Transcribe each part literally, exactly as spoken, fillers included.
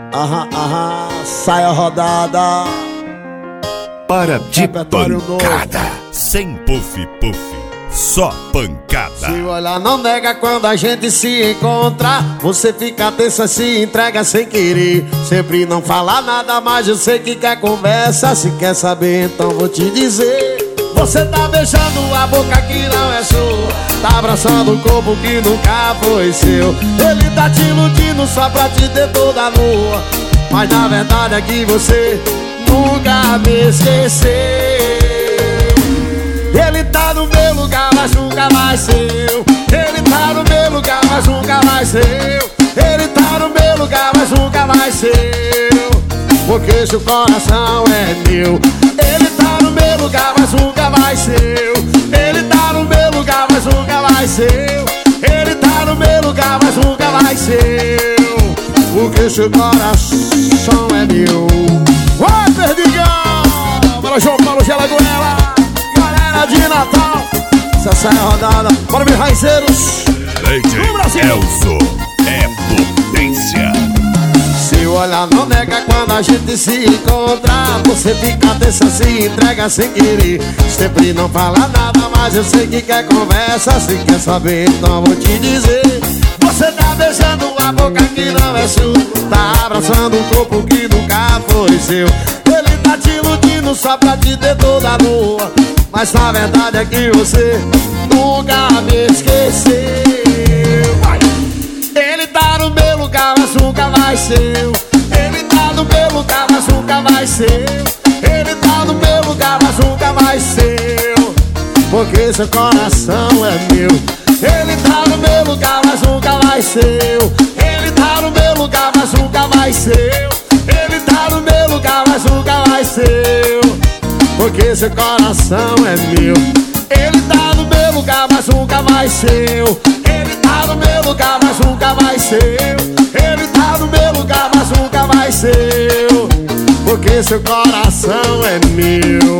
Aham, aham, sai a rodada. Para de Repertório pancada, novo. sem puff puff, só pancada. Se olhar não nega quando a gente se encontra. Você fica tensa, se entrega sem querer. Sempre não fala nada, mas eu sei que quer conversa. Se quer saber, então vou te dizer. Você tá beijando a boca que não é sua, tá abraçando o corpo que nunca foi seu. Ele tá te iludindo só pra te ter toda nua, mas na verdade é que você nunca me esqueceu. Ele tá no meu lugar, mas nunca vai ser eu. Ele tá no meu lugar, mas nunca vai ser eu. Ele tá no meu lugar, mas nunca vai ser eu, porque seu coração é meu. Ele tá no meu lugar, mas nunca vai ser eu. Ele tá no meu lugar, mas nunca vai ser eu. Ele tá no meu lugar, mas nunca vai ser eu, porque seu coração é meu. Vai, Perdigão! Bora, João Paulo Gelagoela, galera de Natal, essa sai a rodada. Bora, meus raizeiros do Brasil. Elzo é potência. Se olhar não nega quando a gente se encontra. Você fica tensa, se entrega sem querer. Sempre não fala nada, mas eu sei que quer conversa. Se quer saber, então vou te dizer. Você tá beijando a boca que não é sua, tá abraçando um corpo que nunca foi seu. Ele tá te iludindo só pra te ter toda nua, mas na verdade é que você nunca me esqueceu. Ele tá no meu lugar, mas nunca vai ser eu. Ele tá no meu lugar, mas nunca vai ser eu. Ele tá no meu lugar, mas nunca vai ser eu, porque seu coração é meu. Ele tá no meu lugar, mas nunca vai ser eu. Ele tá no meu lugar, mas nunca vai ser eu. Ele tá no meu lugar, mas nunca vai ser eu, porque seu coração é meu. Ele tá no meu lugar, mas nunca vai ser eu. Ele tá no meu lugar, mas nunca vai ser eu. Ele tá no meu lugar, mas nunca vai ser eu, porque seu coração é meu.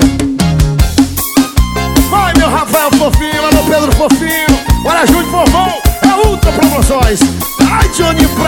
Vai, meu Rafael Fofinho, meu Pedro Fofinho. Bora, Júnior Fofão, é Ultra Promoções. Ai, Johnny